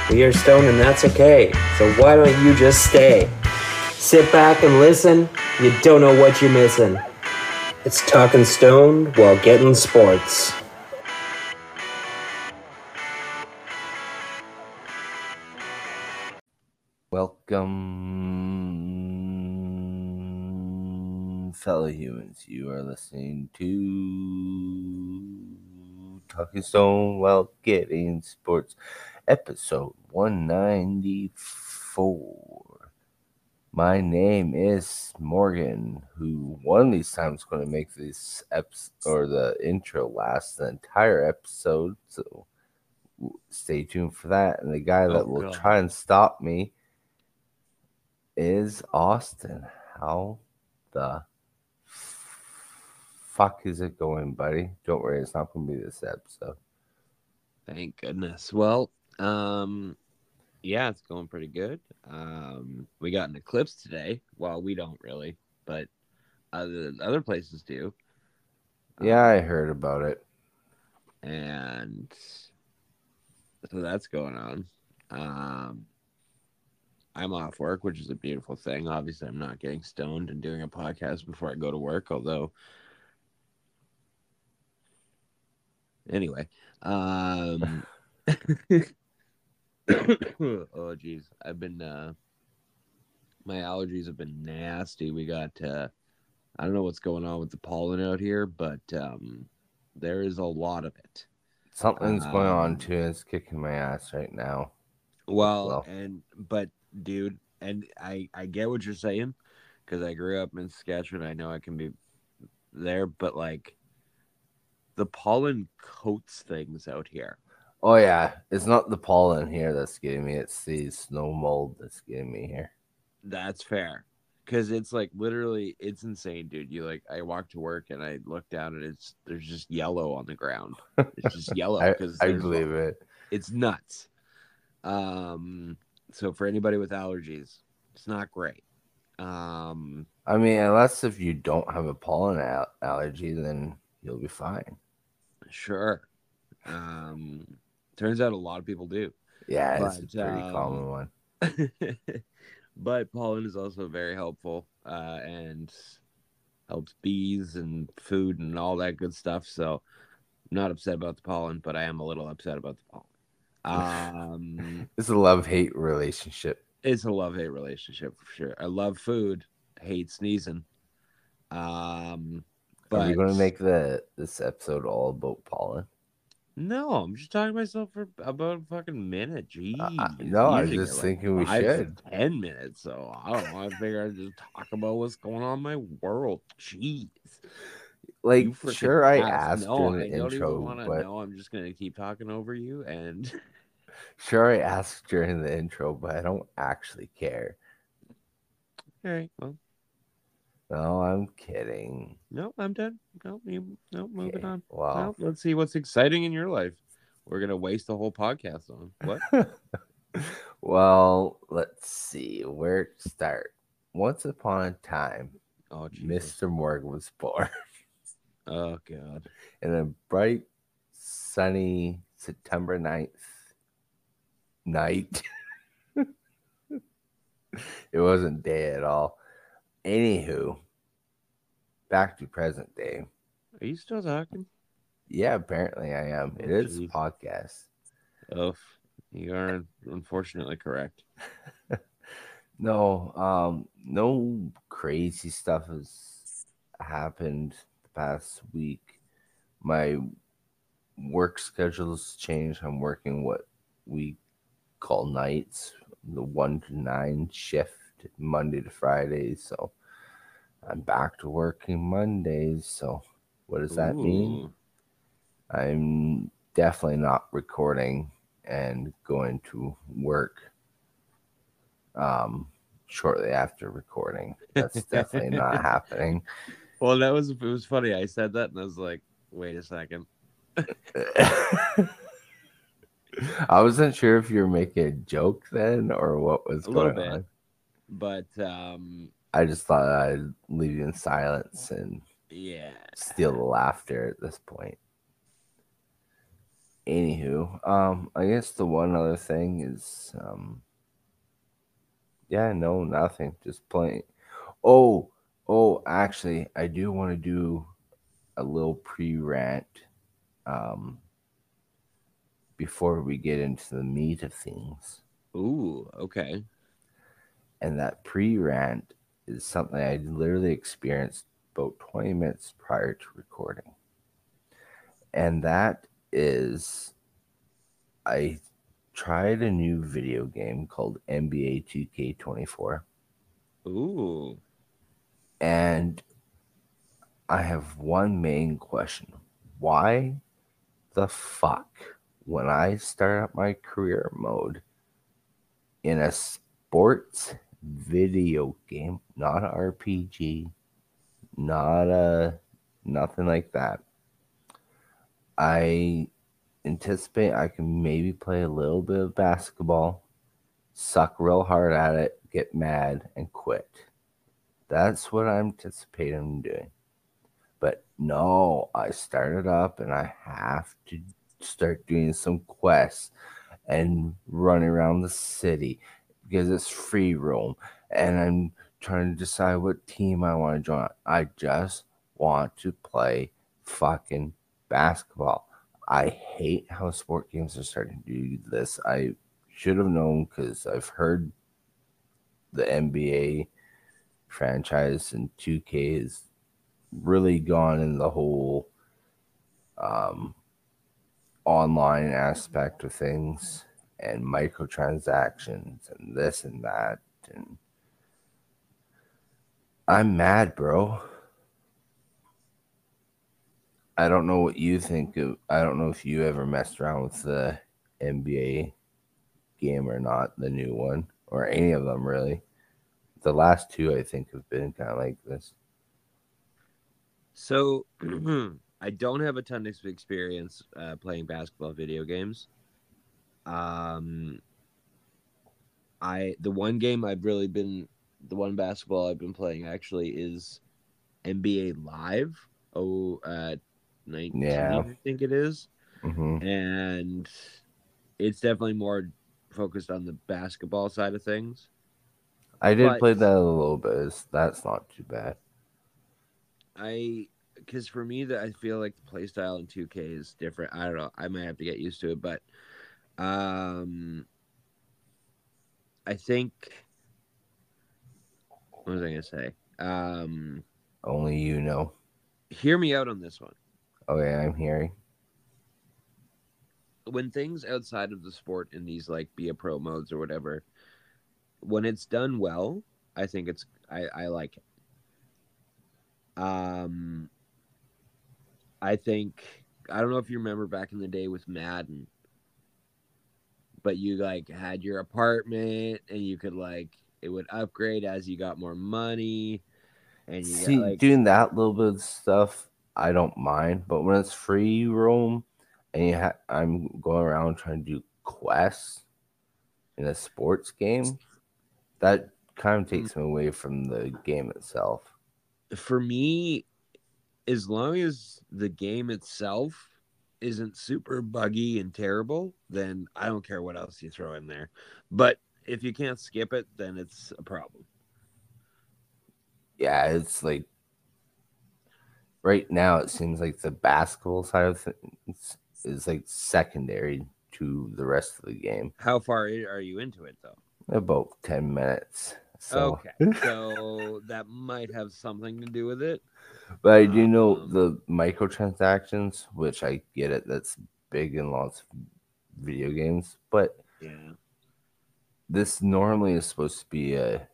We are stoned and that's okay. So why don't you just stay? Sit back and listen. You don't know what you're missing. It's Talking Stoned while getting sports. Welcome, fellow humans. You are listening to Talking Stone while getting sports, episode 194. My name is Morgan, who one of these times is going to make this episode or the intro last the entire episode. So stay tuned for that. And the guy that will try and stop me is Austin. How the fuck is it going, buddy? Don't worry, it's not going to be this episode. Thank goodness. Well, yeah, it's going pretty good. We got an eclipse today. Well, we don't really, but other places do. Yeah, I heard about it. And so that's going on. I'm off work, which is a beautiful thing. Obviously, I'm not getting stoned and doing a podcast before I go to work, although anyway. Oh geez. I've been my allergies have been nasty. We got I don't know what's going on with the pollen out here, but there is a lot of it. Something's going on too, and it's kicking my ass right now. But dude, and I get what you're saying because I grew up in Saskatchewan. I know I can be there, but like the pollen coats things out here. Oh yeah, it's not the pollen here that's getting me; it's the snow mold that's getting me here. That's fair, because it's like literally, it's insane, dude. You like, I walk to work and I look down and there's just yellow on the ground. It's just yellow because I believe it. It's nuts. So for anybody with allergies, it's not great. I mean, unless if you don't have a pollen allergy, then you'll be fine. Sure. Turns out a lot of people do. Yeah, it's a pretty common one. But pollen is also very helpful and helps bees and food and all that good stuff. So I'm not upset about the pollen, but I am a little upset about the pollen. It's a love-hate relationship. It's a love-hate relationship for sure. I love food, hate sneezing. But are we going to make this episode all about pollen? No, I'm just talking to myself for about a fucking minute. Jeez. No, I was just thinking we should. 10 minutes, so I don't know. I figure I'd just talk about what's going on in my world. Jeez. Like, sure, I asked during the intro, don't even want to know. I'm just gonna keep talking over you, and sure, I asked during the intro, but I don't actually care. All right, well, no, I'm kidding. No, I'm done. Moving on. Wow. Let's see what's exciting in your life. We're gonna waste the whole podcast on what? Well, let's see where to start. Once upon a time, Mr. Morgan was born. Oh, God. In a bright, sunny September 9th night. It wasn't day at all. Anywho, back to present day. Are you still talking? Yeah, apparently I am. It is a podcast. Oh, you are unfortunately correct. No, no crazy stuff has happened the past week. My work schedule's changed. I'm working what we call nights, the 1 to 9 shift, Monday to Friday. So I'm back to working Mondays. So what does that mean? I'm definitely not recording and going to work shortly after recording. That's definitely not happening. Well, it was funny. I said that and I was like, wait a second. I wasn't sure if you were making a joke then or what was going on. But I just thought I'd leave you in silence and steal the laughter at this point. Anywho, I guess the one other thing is, yeah, no, nothing, just playing. Oh, actually, I do want to do a little pre-rant, um, before we get into the meat of things. Ooh, okay. And that pre-rant is something I literally experienced about 20 minutes prior to recording. And that is, I tried a new video game called NBA 2K24. Ooh. And I have one main question. Why the fuck, when I start up my career mode in a sports video game, not an RPG, not a nothing like that, I anticipate I can maybe play a little bit of basketball, suck real hard at it, get mad, and quit. That's what I'm anticipating doing. But no, I started up and I have to start doing some quests and running around the city because it's free roam. And I'm trying to decide what team I want to join. I just want to play fucking basketball. I hate how sport games are starting to do this. I should have known because I've heard the NBA franchise and 2K has really gone in the whole online aspect of things and microtransactions and this and that. And I'm mad, bro. I don't know what you think of. I don't know if you ever messed around with the NBA game or not, the new one, or any of them really. The last two, I think, have been kind of like this. So I don't have a ton of experience playing basketball video games. The one basketball I've been playing actually is NBA Live. 19, Yeah. I think it is. Mm-hmm. And it's definitely more focused on the basketball side of things. I did play that a little bit. That's not too bad. Because for me, that I feel like the play style in 2K is different. I don't know. I might have to get used to it, but I think, what was I gonna say? Only you know. Hear me out on this one. Okay, I'm hearing. When things outside of the sport in these like be a pro modes or whatever, when it's done well, I think I like it. I think, I don't know if you remember back in the day with Madden, but you like had your apartment and you could like, it would upgrade as you got more money, and you See, got like, doing that little bit of stuff, I don't mind. But when it's free roam and I'm going around trying to do quests in a sports game, that kind of takes me away from the game itself. for me, as long as the game itself isn't super buggy and terrible, then I don't care what else you throw in there. But if you can't skip it, then it's a problem. Yeah, it's like right now it seems like the basketball side of things is like secondary to the rest of the game. How far are you into it though? About 10 minutes. So. Okay, so that might have something to do with it. But I do know the microtransactions, which I get it. That's big in lots of video games. But yeah, this normally is supposed to be a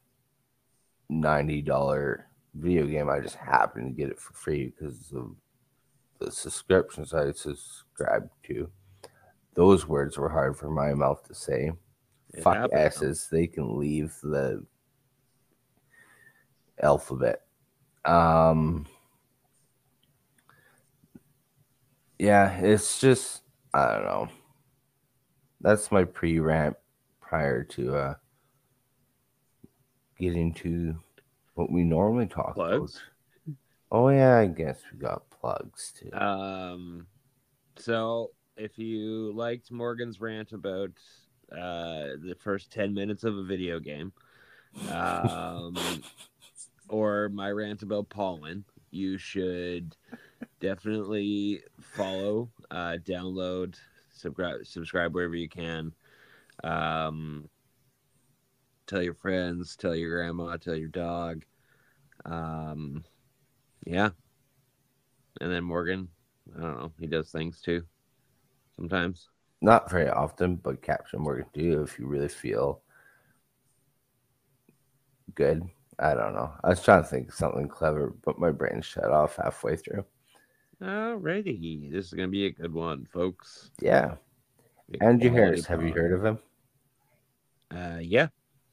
$90 video game. I just happened to get it for free because of the subscriptions I subscribed to. Those words were hard for my mouth to say. Fuck S's. They can leave the alphabet. Yeah, it's just, I don't know. That's my pre-rant prior to getting to what we normally talk plugs. About. Oh yeah, I guess we got plugs too. So if you liked Morgan's rant about the first 10 minutes of a video game, or my rant about pollen, you should definitely follow, download, subscribe wherever you can. Tell your friends, tell your grandma, tell your dog. Yeah. And then Morgan, I don't know, he does things too sometimes. Not very often, but Captain Morgan do if you really feel good. I don't know. I was trying to think of something clever, but my brain shut off halfway through. Alrighty. This is going to be a good one, folks. Yeah. Andrew Harris, have you heard of him? Yeah.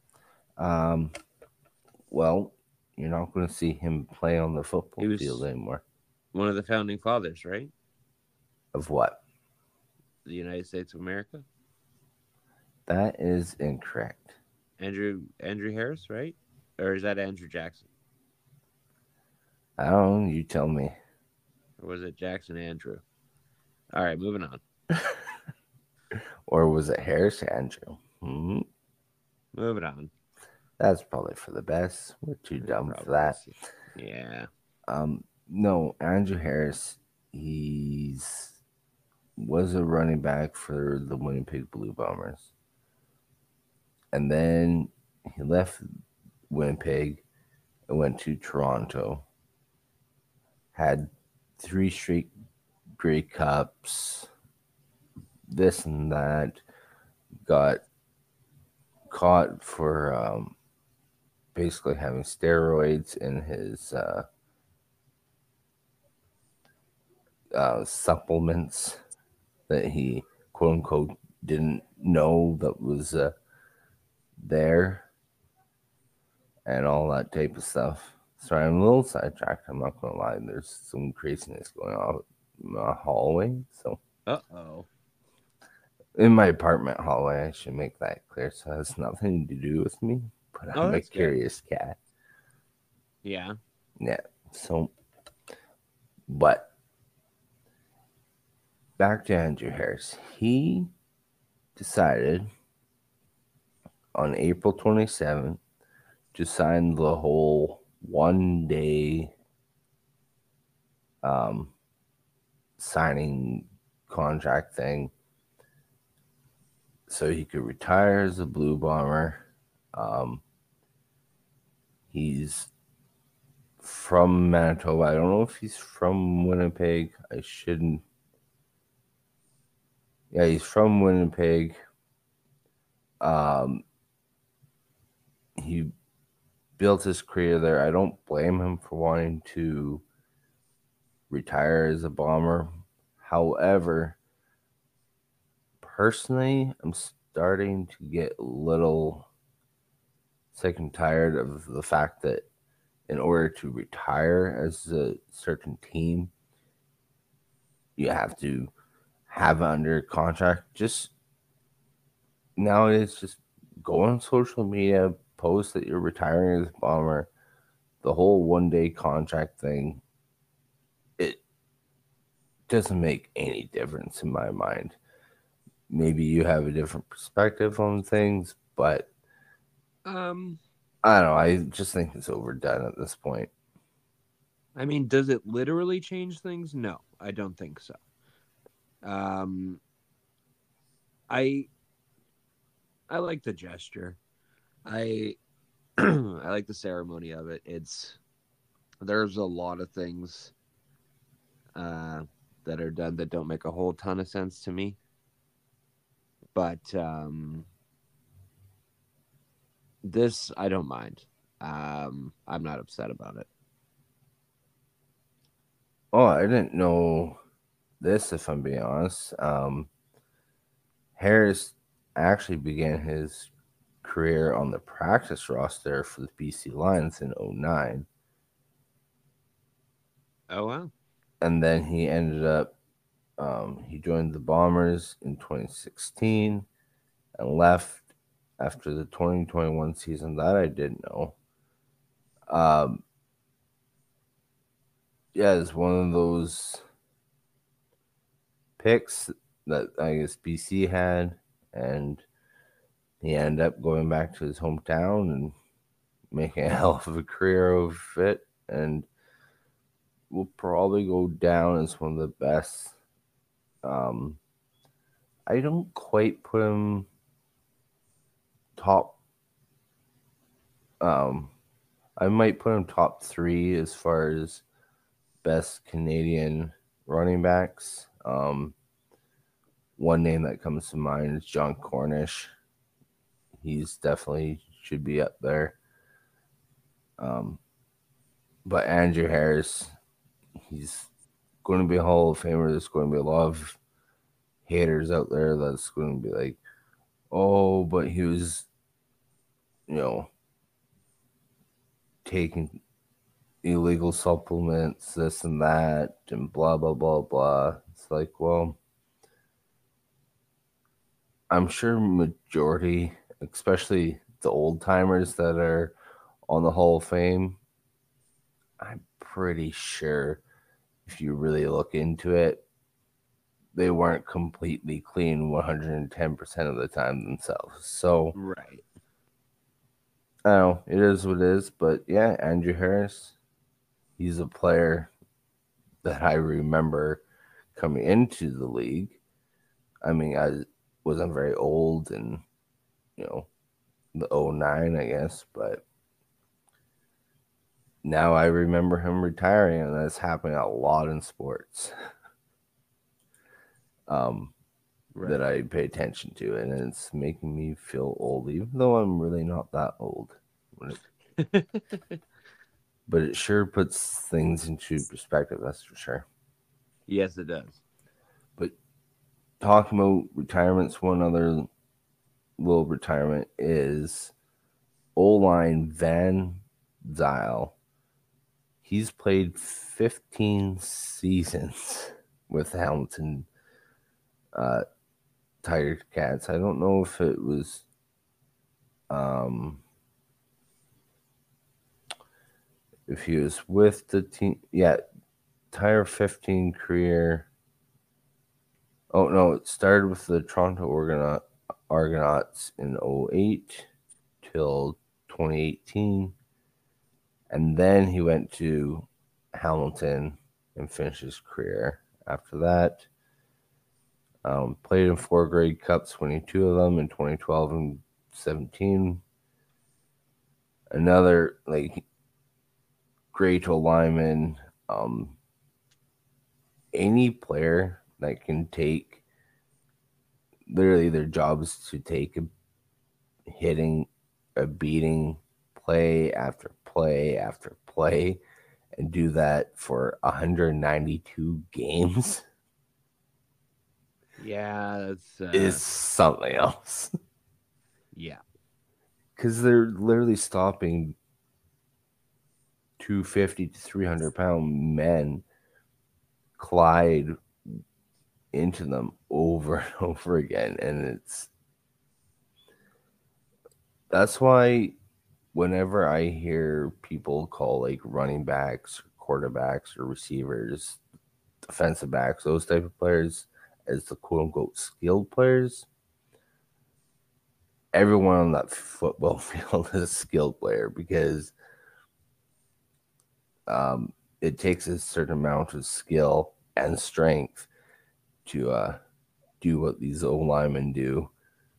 Well, you're not going to see him play on the football field anymore. One of the founding fathers, right? Of what? The United States of America. That is incorrect. Andrew Harris, right? Or is that Andrew Jackson? I don't know. You tell me. Or was it Jackson Andrew? All right, moving on. Or was it Harris Andrew? Mm-hmm. Moving on. That's probably for the best. We're too dumb for that. Yeah. No, Andrew Harris, was a running back for the Winnipeg Blue Bombers. And then he left Winnipeg and went to Toronto. Had 3 straight Grey Cups, this and that. Got caught for basically having steroids in his supplements that he quote unquote didn't know that was there, and all that type of stuff. Sorry, I'm a little sidetracked. I'm not gonna lie. There's some craziness going on in my hallway. So, in my apartment hallway, I should make that clear. So it has nothing to do with me, but I'm a curious cat. Yeah. Yeah. So, but back to Andrew Harris. He decided on April 27th to sign the whole 1-day signing contract thing so he could retire as a Blue Bomber. He's from Manitoba. I don't know if he's from Winnipeg. I shouldn't. Yeah, he's from Winnipeg. He built his career there. I don't blame him for wanting to retire as a Bomber. However, personally, I'm starting to get a little sick and tired of the fact that in order to retire as a certain team, you have to have it under contract. Just nowadays, just go on social media, post that you're retiring as a Bomber. The whole 1-day contract thing, it doesn't make any difference in my mind. Maybe you have a different perspective on things, but I don't know. I just think it's overdone at this point. I mean, does it literally change things? No, I don't think so. I like the gesture. I like the ceremony of it. There's a lot of things that are done that don't make a whole ton of sense to me. But this I don't mind. I'm not upset about it. Oh, I didn't know this, if I'm being honest. Harris actually began his career on the practice roster for the BC Lions in 2009. Oh, wow. And then he ended up, he joined the Bombers in 2016 and left after the 2021 season. That I didn't know. Yeah, it's one of those picks that I guess BC had, and he ended up going back to his hometown and making a hell of a career of it, and will probably go down as one of the best. I don't quite put him top. I might put him top 3 as far as best Canadian running backs. One name that comes to mind is John Cornish. He's definitely should be up there. But Andrew Harris, he's going to be a Hall of Famer. There's going to be a lot of haters out there that's going to be like, oh, but he was, taking illegal supplements, this and that, and blah, blah, blah, blah. It's like, well, I'm sure majority, especially the old timers that are on the Hall of Fame, I'm pretty sure if you really look into it, they weren't completely clean 110% of the time themselves. So, right. I don't know, it is what it is. But yeah, Andrew Harris, he's a player that I remember coming into the league. I mean, I wasn't very old in, the 09, I guess, but now I remember him retiring, and that's happening a lot in sports. Right. That I pay attention to, and it's making me feel old, even though I'm really not that old. But it sure puts things into perspective, that's for sure. Yes, it does. But talking about retirements, one other little retirement is O-line Van Zyl. He's played 15 seasons with Hamilton Tiger Cats. I don't know if it was if he was with the team. Yeah, Tiger 15 career. Oh no, it started with the Toronto Argonauts in 08 till 2018. And then he went to Hamilton and finished his career after that. Played in 4 Grey Cups, winning 2 of them in 2012 and 17. Another great lineman. Any player that can take, literally their job is to take a beating, play after play after play, and do that for 192 games. Yeah, is something else. Yeah. Because they're literally stopping 250 to 300 pound men collide into them over and over again. And that's why whenever I hear people call running backs, quarterbacks, or receivers, defensive backs, those type of players as the quote unquote skilled players, everyone on that football field is a skilled player, because it takes a certain amount of skill and strength to do what these old linemen do.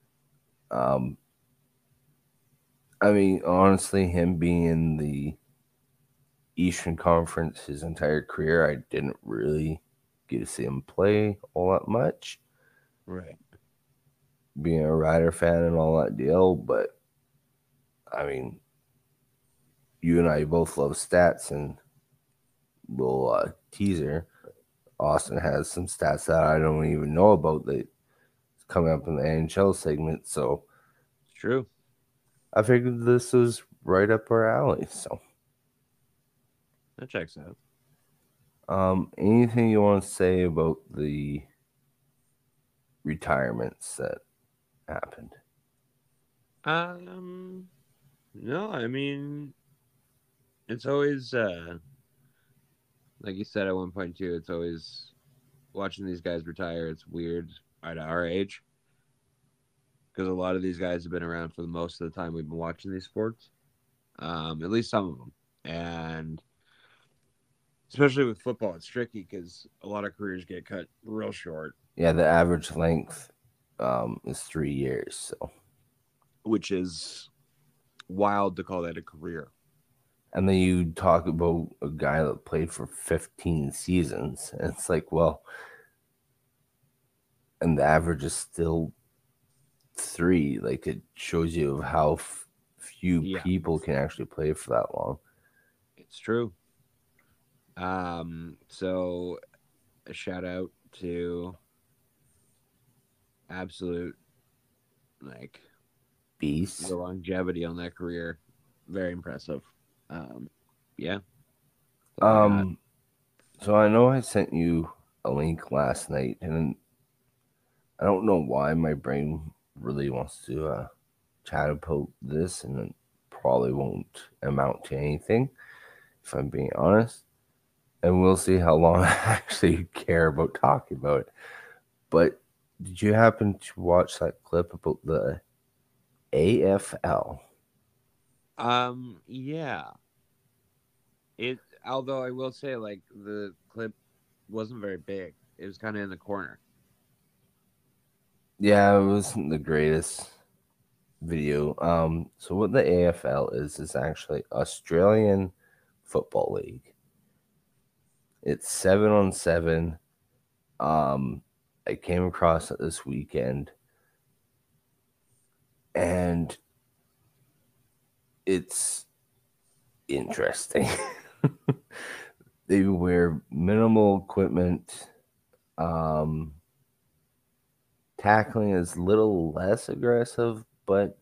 I mean, honestly, him being in the Eastern Conference his entire career, I didn't really get to see him play all that much. Right. Being a Rider fan and all that deal, but I mean, you and I both love stats, and little teaser, Austin has some stats that I don't even know about that coming up in the NHL segment, so it's true. I figured this was right up our alley, so that checks out. Anything you want to say about the retirements that happened? No, I mean, it's always like you said at one point too, it's always watching these guys retire. It's weird at our age, because a lot of these guys have been around for the most of the time we've been watching these sports. At least some of them, and especially with football, it's tricky because a lot of careers get cut real short. Yeah, the average length is 3 years. So, which is wild to call that a career. And then you talk about a guy that played for 15 seasons, and it's like, well, and the average is still 3. Like, it shows you how few people can actually play for that long. It's true. So a shout out to absolute like beast. The longevity on that career, very impressive. Yeah. So I know I sent you a link last night, and I don't know why my brain really wants to chat about this, and it probably won't amount to anything, if I'm being honest. And we'll see how long I actually care about talking about it. But did you happen to watch that clip about the AFL? Yeah. Although I will say, like, the clip wasn't very big. It was kind of in the corner. Yeah, it wasn't the greatest video. So what the AFL is actually Australian Football League. It's 7-on-7. I came across it this weekend, and it's interesting. They wear minimal equipment. Tackling is a little less aggressive, but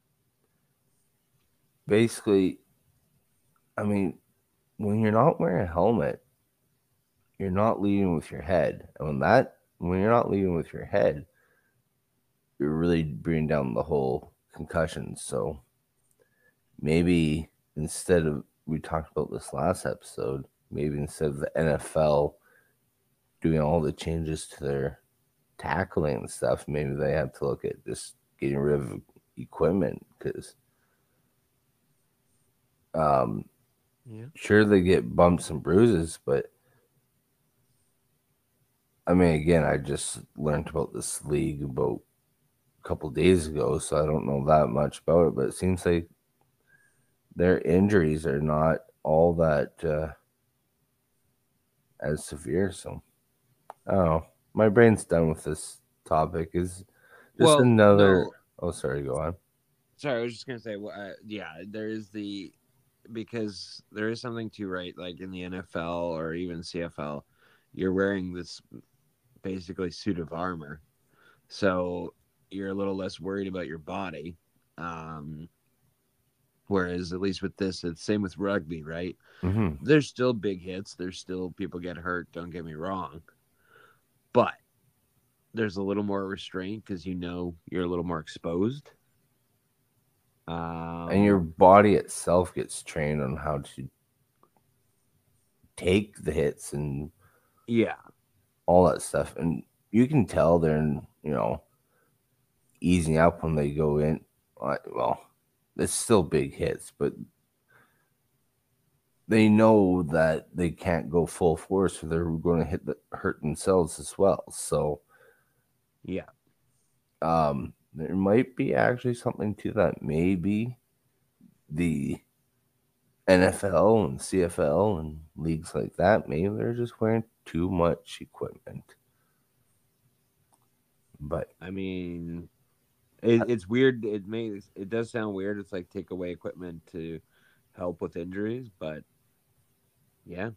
basically, I mean, when you're not wearing a helmet, you're not leading with your head. And when you're not leading with your head, you're really bringing down the whole concussion. So maybe instead of, we talked about this last episode, maybe instead of the NFL doing all the changes to their tackling and stuff, maybe they have to look at just getting rid of equipment, because sure, they get bumps and bruises, but I mean, again, I just learned about this league about a couple days ago, so I don't know that much about it, but it seems like their injuries are not all that as severe. So I don't know. My brain's done with this topic. Is just another. No. Oh, sorry. Go on. Sorry, I was just gonna say. There is because there is something to, right? Like in the NFL or even CFL, you're wearing this basically suit of armor, so you're a little less worried about your body. Whereas at least with this, it's same with rugby, right? Mm-hmm. There's still big hits. There's still people get hurt. Don't get me wrong, but there's a little more restraint because you're a little more exposed. And your body itself gets trained on how to take the hits and all that stuff. And you can tell they're, easing up when they go in. Well, it's still big hits, but they know that they can't go full force or they're going to hurt themselves as well. So, there might be actually something to that. Maybe the NFL and CFL and leagues like that, maybe they're just wearing too much equipment. But I mean, it's weird. It does sound weird. It's like take away equipment to help with injuries, but yeah.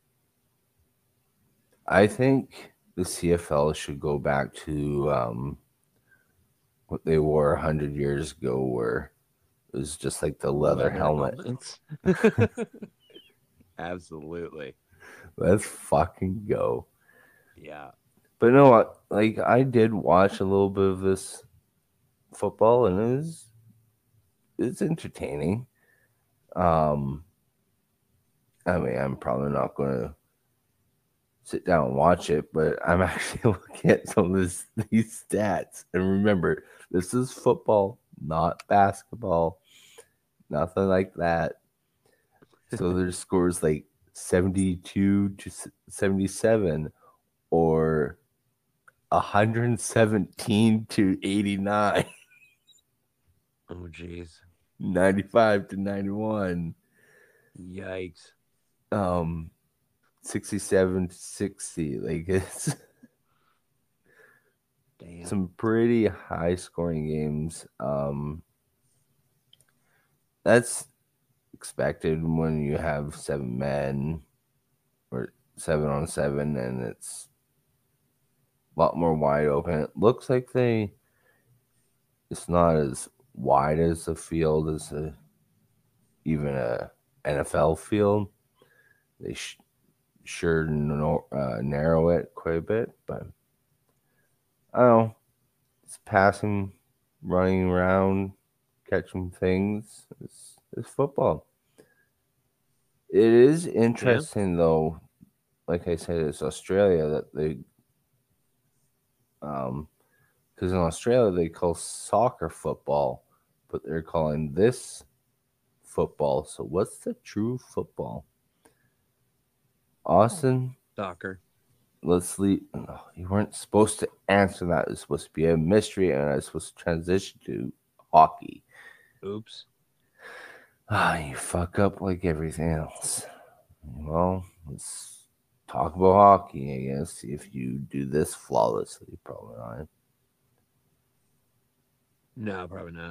I think the CFL should go back to what they wore 100 years ago, where it was just like the leather helmet. Absolutely. Let's fucking go. Yeah. But no, like, I did watch a little bit of this football, and it's entertaining. I mean, I'm probably not going to sit down and watch it, but I'm actually looking at some of these stats. And remember, this is football, not basketball, nothing like that. So there's scores like 72 to 77 or 117 to 89. Oh, jeez. 95 to 91. Yikes. 67 to 60. Like, it's Damn. some pretty high scoring games. That's expected when you have 7 men or 7-on-7, and it's a lot more wide open. It looks like it's not as wide as the field as even a NFL field. They sure narrow it quite a bit, but I don't know. It's passing, running around, catching things. It's football. It is interesting though. Like I said, it's Australia that they because in Australia they call soccer football, but they're calling this football. So what's the true football? Austin? Soccer. Let's leave. No, you weren't supposed to answer that. It's supposed to be a mystery, and I was supposed to transition to hockey. Oops. You fuck up like everything else. Well, let's talk about hockey, I guess. If you do this flawlessly, probably not. No, probably not.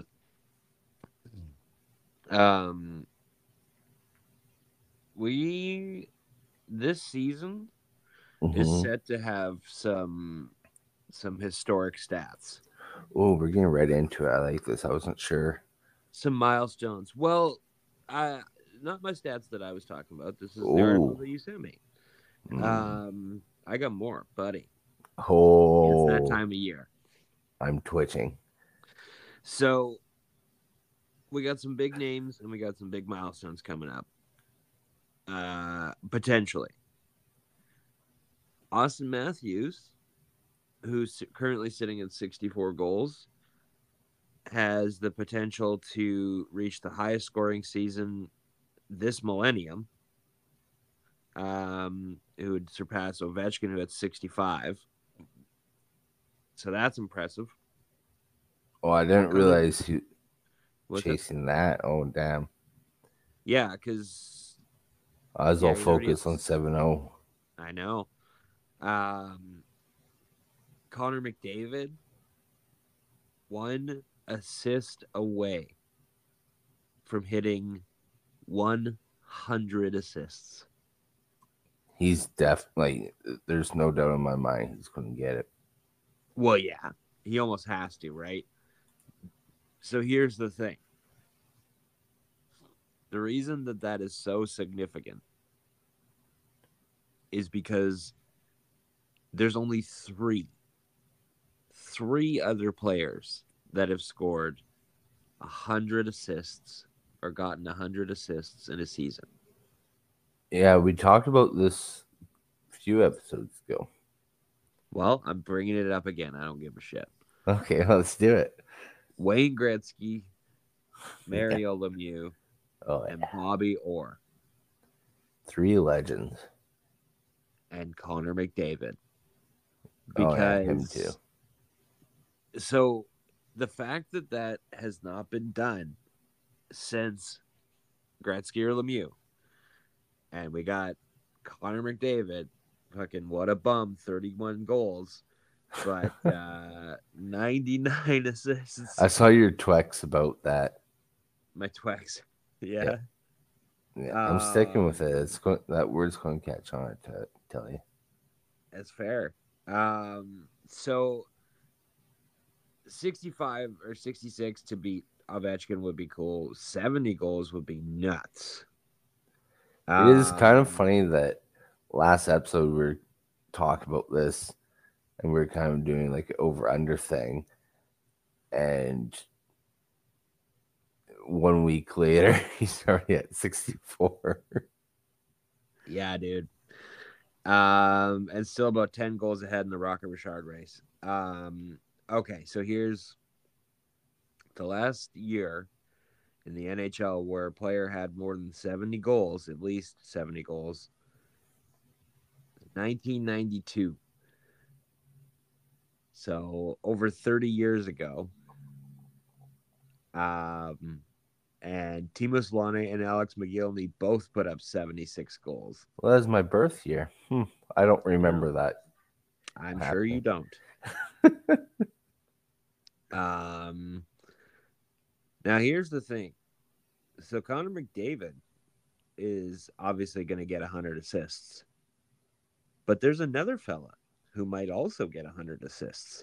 This season is set to have some historic stats. Oh, we're getting right into it. I like this. I wasn't sure. Some milestones. Well, not my stats that I was talking about. This is the article that you sent me. I got more, buddy. Oh, it's that time of year. I'm twitching. So we got some big names and we got some big milestones coming up. Potentially. Austin Matthews, who's currently sitting at 64 goals, has the potential to reach the highest scoring season this millennium. Who would surpass Ovechkin, who had 65. So that's impressive. Oh, I didn't realize he chasing that. Oh, damn. Yeah, because I was all focused on 7-0. I know. Connor McDavid, 1 assist away from hitting 100 assists. He's definitely, there's no doubt in my mind he's going to get it. Well, yeah, he almost has to, right? So here's the thing. The reason that is so significant is because there's only three other players that have scored 100 assists or gotten 100 assists in a season. Yeah, we talked about this a few episodes ago. Well, I'm bringing it up again. I don't give a shit. Okay, let's do it. Wayne Gretzky, Mario Lemieux, and Bobby Orr. 3 legends. And Connor McDavid. Because him too. So the fact that has not been done since Gretzky or Lemieux, and we got Connor McDavid, fucking what a bum, 31 goals, but 99 assists. I saw your twex about that. My twex, yeah. I'm sticking with it. That word's going to catch on. To tell you, that's fair. So 65 or 66 to beat Ovechkin would be cool. 70 goals would be nuts. It is kind of funny that last episode we were talking about this and we are kind of doing like an over-under thing. And 1 week later, he's already at 64. Yeah, dude. And still about 10 goals ahead in the Rocket Richard race. Okay, so here's the last year in the NHL where a player had more than 70 goals, at least 70 goals. 1992. So over 30 years ago. And Timo Solana and Alex Mogilny both put up 76 goals. Well, that's my birth year. I don't remember that. I'm sure you don't. Now here's the thing. So Connor McDavid is obviously going to get 100 assists. But there's another fella who might also get 100 assists.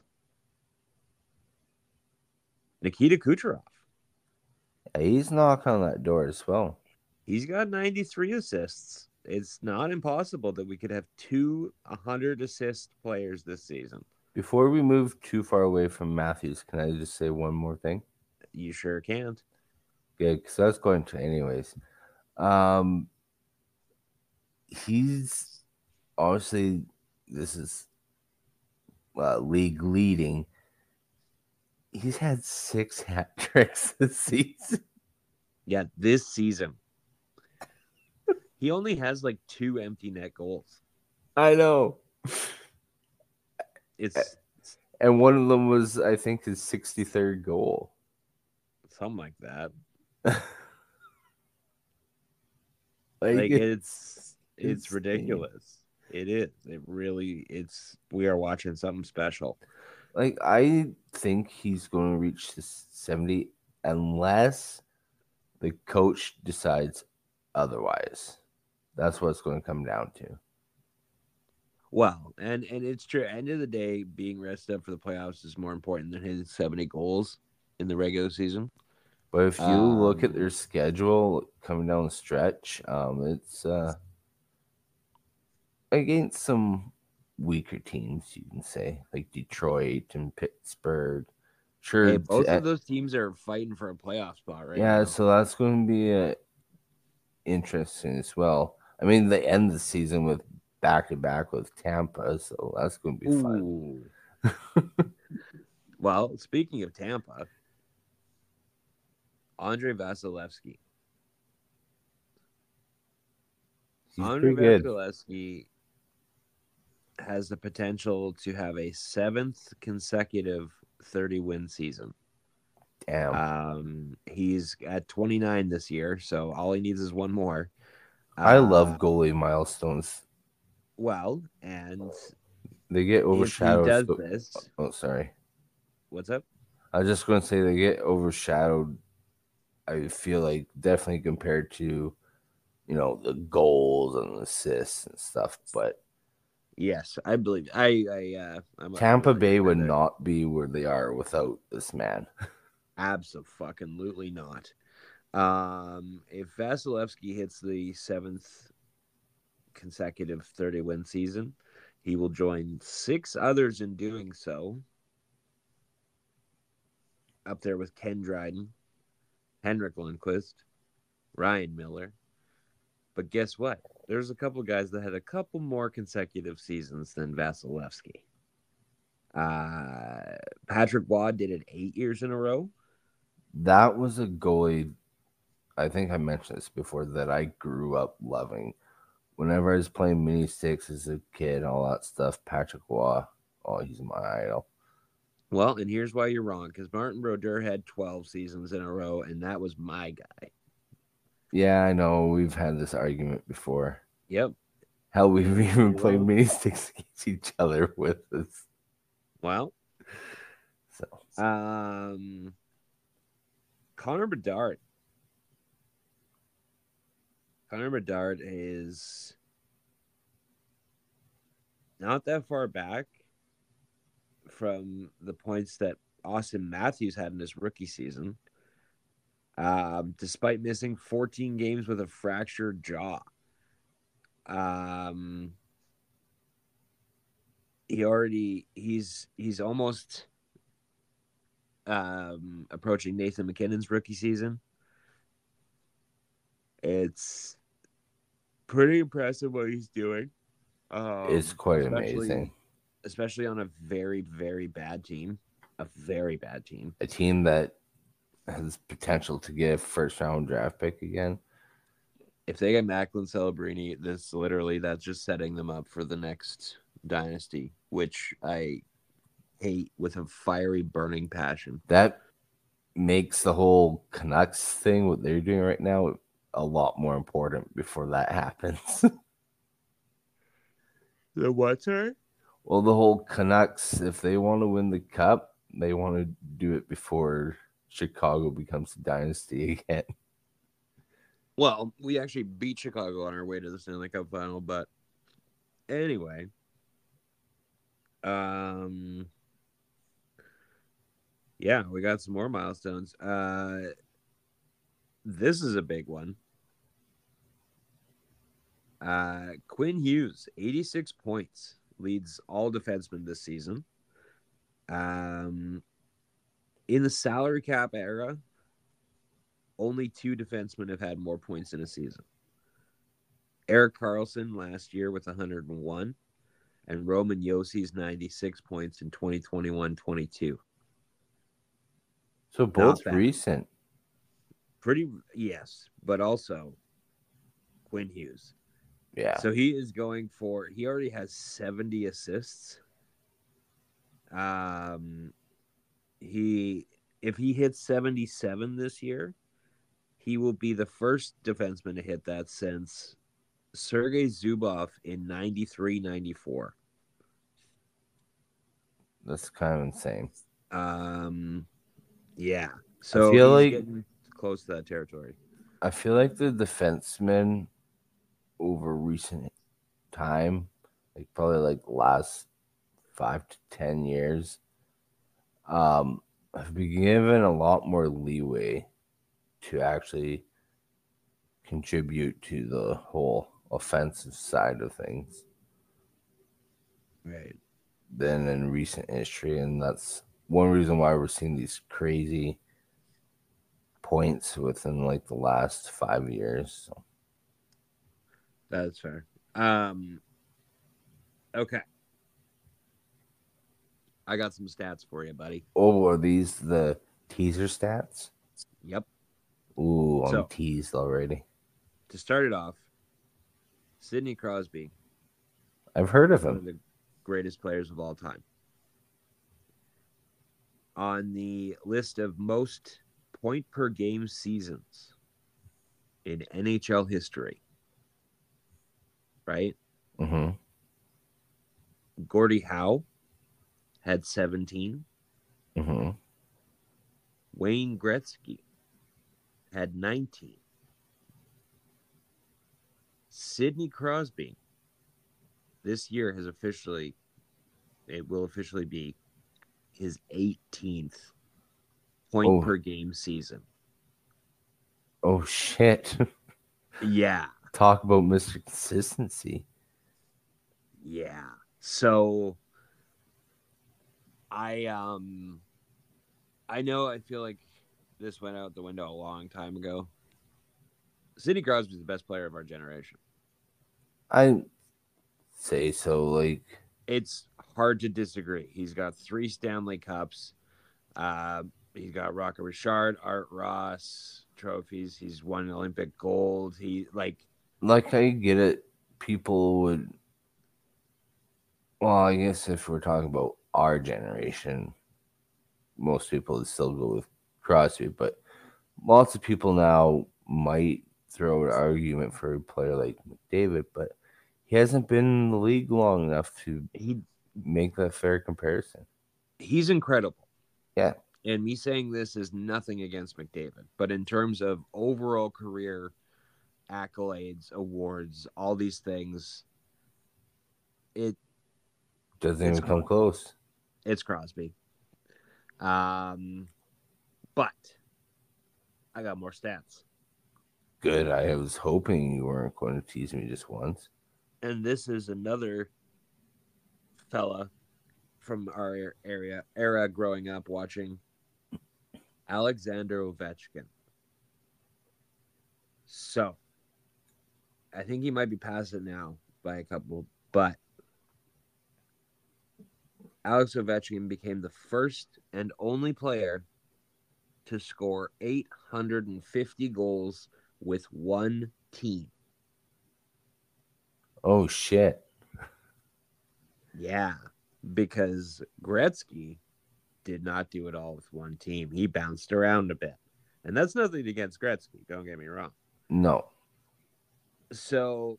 Nikita Kucherov. He's knocking on that door as well. He's got 93 assists. It's not impossible that we could have 2 100 assist players this season. Before we move too far away from Matthews, can I just say one more thing? You sure can. Good, because I was going to anyways. He's obviously, this is league leading. He's had 6 hat tricks this season. Yeah, this season. He only has like 2 empty net goals. I know. And one of them was, I think, his 63rd goal. Something like that. It's ridiculous. It is. We are watching something special. Like, I think he's going to reach the 70 unless the coach decides otherwise. That's what it's going to come down to. Well, and it's true. End of the day, being rested up for the playoffs is more important than hitting 70 goals in the regular season. But if you look at their schedule coming down the stretch, it's against some weaker teams, you can say, like Detroit and Pittsburgh. Sure, hey, both of those teams are fighting for a playoff spot right now. Yeah, so that's going to be interesting as well. I mean, they end the season with back-to-back with Tampa, so that's going to be fun. Well, speaking of Tampa, Andrei Vasilevskiy. Andrei Vasilevskiy has the potential to have a 7th consecutive 30-win season. Damn. He's at 29 this year, so all he needs is one more. I love goalie milestones. Well, and they get overshadowed. If he does this. Oh, sorry. What's up? I was just going to say they get overshadowed. I feel like definitely compared to, the goals and assists and stuff. But yes, I believe Tampa Bay would not be where they are without this man. Absolutely not. If Vasilevskiy hits the 7th consecutive 30-win season, he will join 6 others in doing so. Up there with Ken Dryden, Henrik Lundqvist, Ryan Miller. But guess what? There's a couple guys that had a couple more consecutive seasons than Vasilevskiy. Patrick Waugh did it 8 years in a row. That was a goalie, I think I mentioned this before, that I grew up loving. Whenever I was playing mini sticks as a kid, all that stuff, Patrick Waugh, he's my idol. Well, and here's why you're wrong, because Martin Brodeur had 12 seasons in a row, and that was my guy. Yeah, I know. We've had this argument before. Yep. Hell, we've even played mini sticks against each other with us. Well, Connor Bedard. Connor Bedard is not that far back from the points that Austin Matthews had in his rookie season, despite missing 14 games with a fractured jaw. He's almost approaching Nathan McKinnon's rookie season. It's pretty impressive what he's doing. It's quite especially amazing. especially on a very, very bad team. A very bad team. A team that has potential to get a first round draft pick again. If they get Macklin Celebrini, that's just setting them up for the next dynasty, which I hate with a fiery, burning passion. That makes the whole Canucks thing, what they're doing right now, a lot more important before that happens. The what, sir? Well, the whole Canucks, if they want to win the cup, they want to do it before Chicago becomes a dynasty again. Well, we actually beat Chicago on our way to the Stanley Cup final, but anyway. Yeah, we got some more milestones. This is a big one. Quinn Hughes, 86 points, leads all defensemen this season. In the salary cap era, only 2 defensemen have had more points in a season. Erik Karlsson last year with 101, and Roman Yossy's 96 points in 2021-22. So both recent. Yes, but also Quinn Hughes. Yeah. So he already has 70 assists. If he hits 77 this year, he will be the first defenseman to hit that since Sergei Zubov in 93-94. That's kind of insane. Yeah. So I feel he's like getting close to that territory. I feel like the defensemen over recent time, like probably like last 5 to 10 years, have been given a lot more leeway to actually contribute to the whole offensive side of things, Right, than in recent history. And that's one reason why we're seeing these crazy points within like the last 5 years. So. that's fair. Okay, I got some stats for you, buddy. Oh, are these the teaser stats? Yep. Ooh, I'm teased already. To start it off, Sidney Crosby. I've heard of him. One of the greatest players of all time. On the list of most point per game seasons in NHL history, right? Mm-hmm. Gordie Howe had 17. Mm-hmm. Wayne Gretzky had 19. Sidney Crosby this year will officially be his 18th point per game season. Oh, shit. Yeah. Talk about Mr. Consistency. Yeah. So I feel like this went out the window a long time ago. Sidney Crosby is the best player of our generation. I say so. Like, it's hard to disagree. He's got 3 Stanley Cups. He's got Rocket Richard, Art Ross trophies. He's won Olympic gold. He I get it. People would. Well, I guess if we're talking about our generation, most people would still go with Crosby, but lots of people now might throw an argument for a player like McDavid, but he hasn't been in the league long enough to make that fair comparison. He's incredible. Yeah. And me saying this is nothing against McDavid, but in terms of overall career accolades, awards, all these things, it doesn't even come close. It's Crosby. But I got more stats. Good. I was hoping you weren't going to tease me just once. And this is another fella from our era growing up watching, Alexander Ovechkin. So I think he might be past it now by a couple, but Alex Ovechkin became the first and only player to score 850 goals with one team. Oh, shit. Yeah, because Gretzky did not do it all with one team. He bounced around a bit. And that's nothing against Gretzky, don't get me wrong. No. So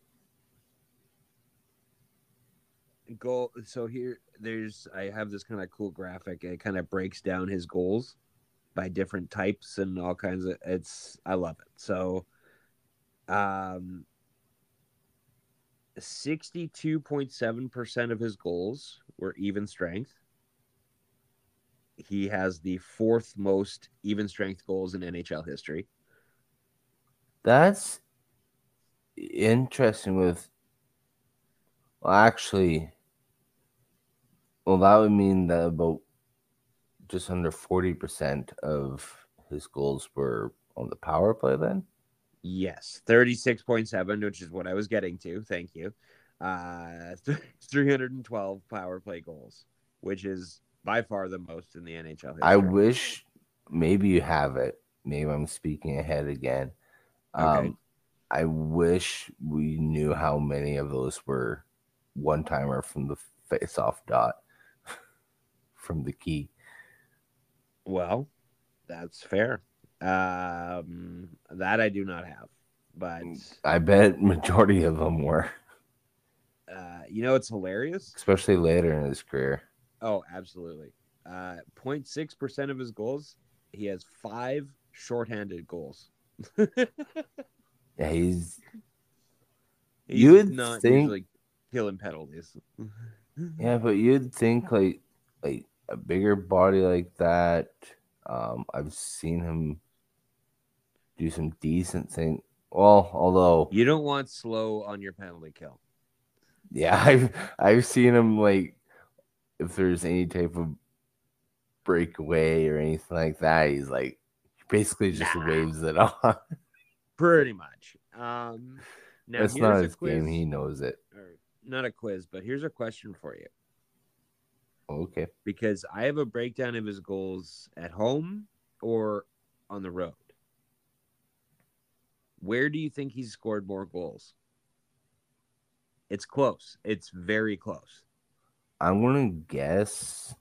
here I have this kind of cool graphic. It kind of breaks down his goals by different types and all kinds of I love it. So 62.7% of his goals were even strength. He has the fourth most even strength goals in NHL history. That's interesting with actually that would mean that about just under 40% of his goals were on the power play then? Yes, 36.7, which is what I was getting to. Thank you. 312 power play goals, which is by far the most in the NHL history. I wish maybe you have it. Maybe I'm speaking ahead again. Okay. I wish we knew how many of those were one-timer from the face-off dot from the key. Well, that's fair. That I do not have, but I bet majority of them were. It's hilarious, especially later in his career. Oh, absolutely. 0.6% of his goals, he has 5 shorthanded goals. Yeah, he's not think, usually killing penalties. Yeah, but you'd think like a bigger body like that. I've seen him do some decent thing. Well, although you don't want slow on your penalty kill. Yeah, I've seen him like if there's any type of breakaway or anything like that, he's like basically just waves it on. Pretty much. Now that's not his game. He knows it. Not a quiz, but here's a question for you. Okay. Because I have a breakdown of his goals at home or on the road. Where do you think he's scored more goals? It's close. It's very close. I'm going to guess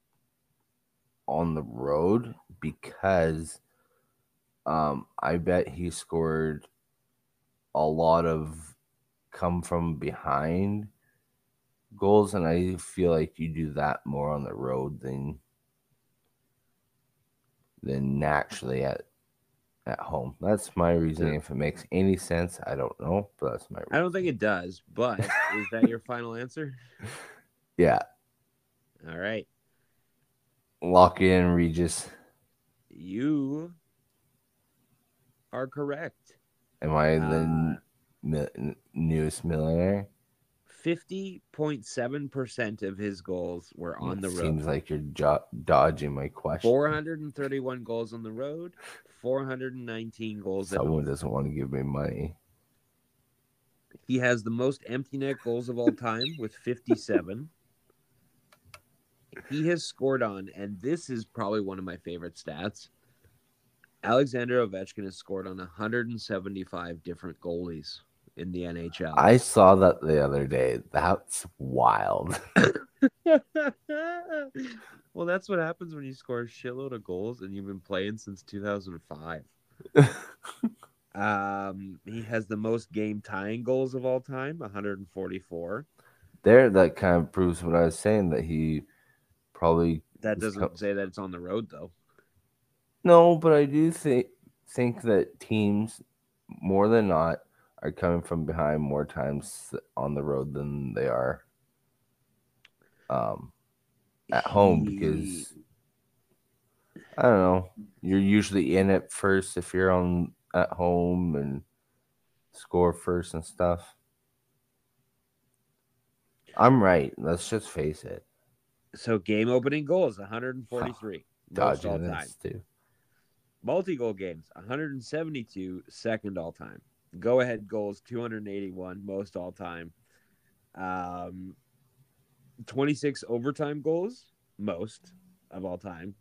on the road because I bet he scored a lot of come from behind goals, and I feel like you do that more on the road than naturally at home. That's my reasoning. If it makes any sense, I don't know, but that's my reasoning. I don't think it does, but is that your final answer? Yeah. All right. Lock in, Regis. You are correct. Am I the newest millionaire? 50.7% of his goals were on the road. Seems like you're dodging my question. 431 goals on the road, 419 goals at home. Someone doesn't want to give me money. He has the most empty net goals of all time with 57. He has scored on, and this is probably one of my favorite stats, Alexander Ovechkin has scored on 175 different goalies in the NHL. I saw that the other day. That's wild. Well, that's what happens when you score a shitload of goals and you've been playing since 2005. He has the most game tying goals of all time, 144. That kind of proves what I was saying, that he probably... That doesn't say that it's on the road, though. No, but I do think that teams, more than not, are coming from behind more times on the road than they are at home, because I don't know, you're usually in it first if you're at home and score first and stuff. I'm right. Let's just face it. So game opening goals, 143. Most all time. Too. Multi-goal games, 172, second all time. Go-ahead goals, 281, most all time. 26 overtime goals, most of all time.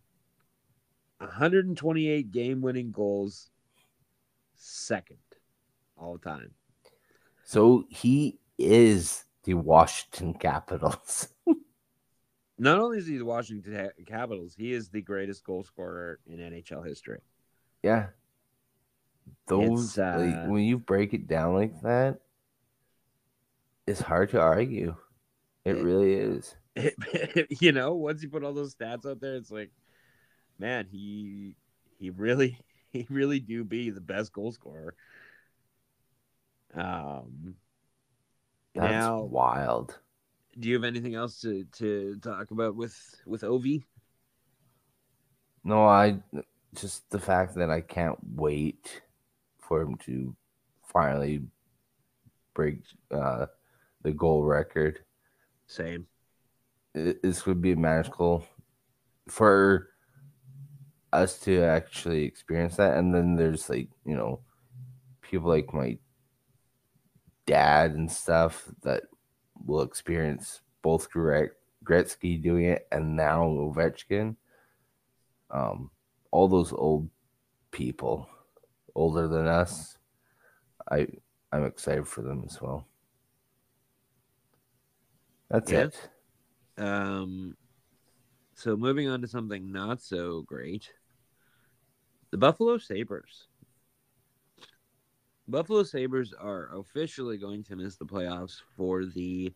128 game-winning goals, second all time. So he is the Washington Capitals. Not only is he the Washington Capitals, he is the greatest goal scorer in NHL history. Yeah. Those like when you break it down like that, it's hard to argue. It really is. You know, once you put all those stats out there, it's like, man, he really do be the best goal scorer. That's wild. Do you have anything else to talk about with Ovi? No, just the fact that I can't wait for him to finally break the goal record. Same. This would be magical for us to actually experience that. And then there's like, you know, people like my dad and stuff that will experience both Gretzky doing it and now Ovechkin. All those old people older than us, I'm excited for them as well. That's it. So moving on to something not so great. The Buffalo Sabres. Buffalo Sabres are officially going to miss the playoffs for the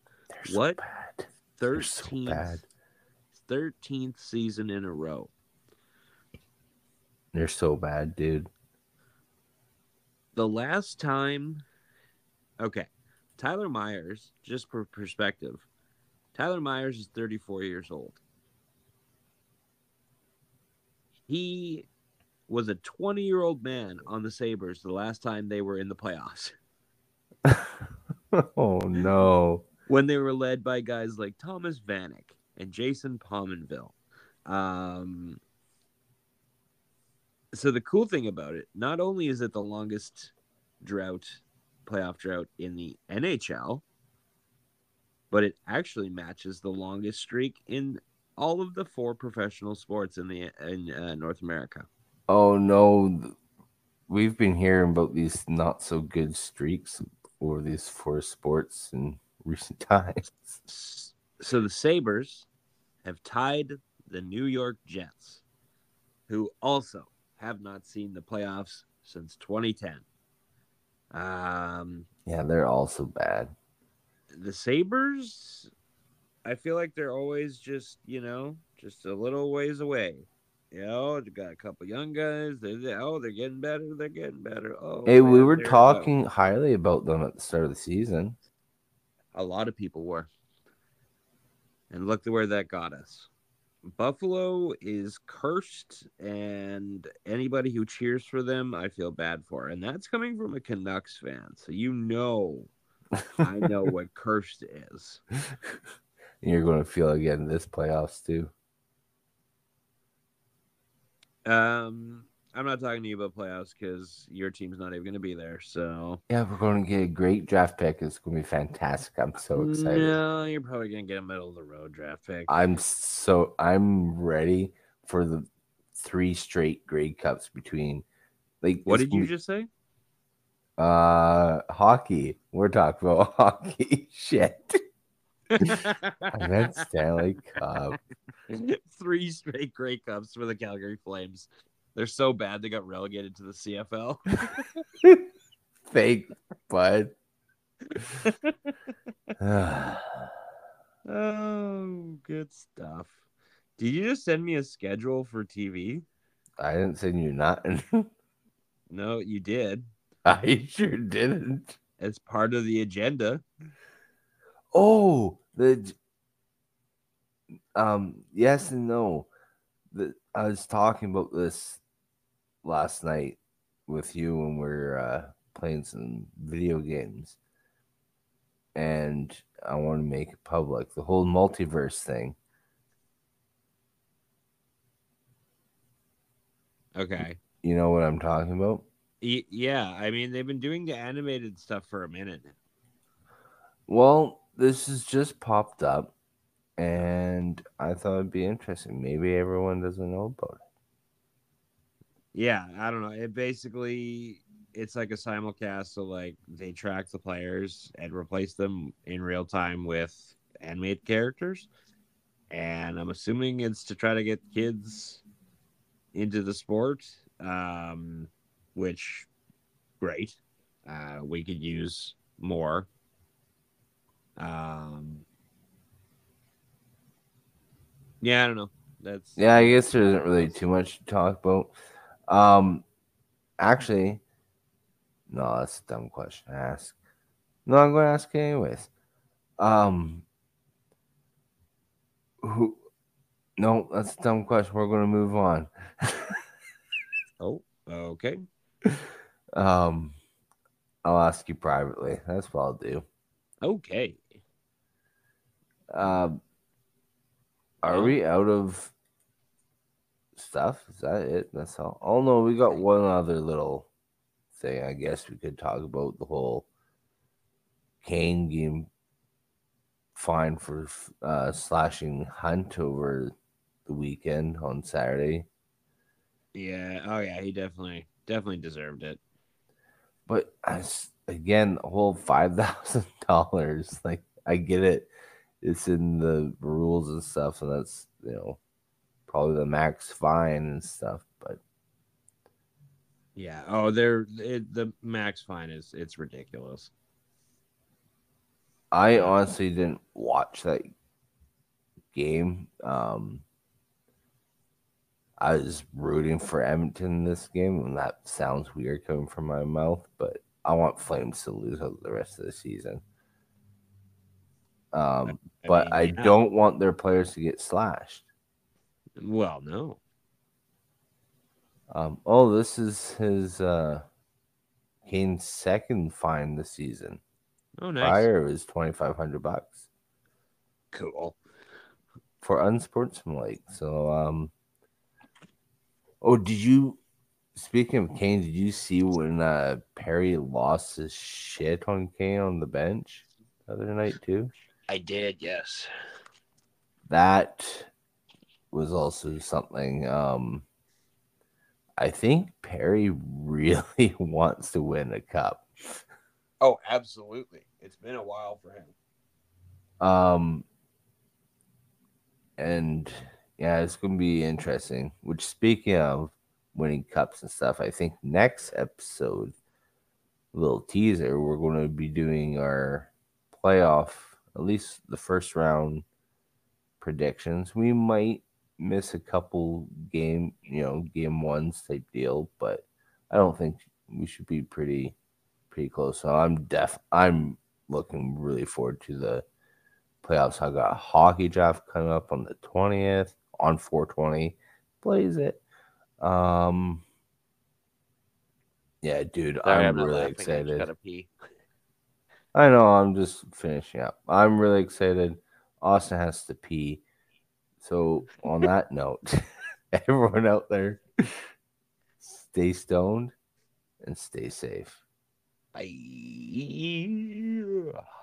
13th season in a row. They're so bad, dude. The last time, okay, Tyler Myers, just for perspective, Tyler Myers is 34 years old. He was a 20-year-old man on the Sabres the last time they were in the playoffs. Oh, no. When they were led by guys like Thomas Vanek and Jason Pominville. So the cool thing about it, not only is it the longest playoff drought in the NHL, but it actually matches the longest streak in all of the 4 professional sports in North America. Oh, no. We've been hearing about these not so good streaks over these 4 sports in recent times. So the Sabres have tied the New York Jets, who also have not seen the playoffs since 2010. Yeah, they're also bad. The Sabres, I feel like they're always just a little ways away. You know, they got a couple young guys. They're getting better. They're getting better. Oh, hey, we were talking highly about them at the start of the season. A lot of people were. And look where that got us. Buffalo is cursed, and anybody who cheers for them, I feel bad for. And that's coming from a Canucks fan. So I know what cursed is. You're going to feel again this playoffs too. I'm not talking to you about playoffs because your team's not even going to be there. So yeah, we're going to get a great draft pick. It's going to be fantastic. I'm so excited. No, you're probably going to get a middle of the road draft pick. I'm ready for the 3 straight Grey Cups between. Like, what did you just say? Hockey. We're talking about hockey. Shit. I meant Stanley Cup. 3 straight Grey Cups for the Calgary Flames. They're so bad they got relegated to the CFL. Fake, bud. Oh, good stuff. Did you just send me a schedule for TV? I didn't send you nothing. No, you did. I sure didn't. It's part of the agenda. Oh, yes and no. I was talking about this last night with you when we're playing some video games, and I want to make it public. The whole multiverse thing. Okay. You know what I'm talking about? Yeah, I mean, they've been doing the animated stuff for a minute. Well, this has just popped up, and I thought it'd be interesting. Maybe everyone doesn't know about it. Yeah, I don't know. It's like a simulcast, so like they track the players and replace them in real time with animated characters. And I'm assuming it's to try to get kids into the sport, which great. We could use more. Um, yeah, I don't know. That's Yeah, I guess there isn't really too much to talk about. Actually, no, that's a dumb question to ask. No, I'm going to ask it anyways. Who? No, that's a dumb question. We're going to move on. Oh, okay. um, I'll ask you privately. That's what I'll do. Okay. Um, are Well, we out of stuff? Is that it? That's all. Oh no, we got one other little thing. I guess we could talk about the whole Kane game fine for slashing Hunt over the weekend on Saturday. yeah. Oh, yeah. He definitely deserved it. But again, the whole $5,000. Like I get it, it's in the rules and stuff, and that's probably the max fine and stuff. But Yeah. Oh, the max fine it's ridiculous. I honestly didn't watch that game. I was rooting for Edmonton in this game, and that sounds weird coming from my mouth, but I want Flames to lose out the rest of the season. But I don't want their players to get slashed. Well, no. This is his Kane's second fine this season. Oh, nice. Prior was $2,500. Cool. For unsportsmanlike. So did you, speaking of Kane, did you see when Perry lost his shit on Kane on the bench the other night too? I did, yes. That was also something. I think Perry really wants to win a cup. Oh, absolutely. It's been a while for him. And yeah, it's going to be interesting. Which, speaking of winning cups and stuff, I think next episode, little teaser, we're going to be doing our playoff, at least the first round predictions. We might miss a couple game ones type deal, but I don't think we should be pretty close. So I'm looking really forward to the playoffs. I got a hockey draft coming up on the 20th on 420. Blaze it. Yeah, dude, Sorry, I'm not really laughing. excited. I just gotta pee. I know, I'm just finishing up. I'm really excited. Austin has to pee. So on that note, everyone out there, stay stoned and stay safe. Bye.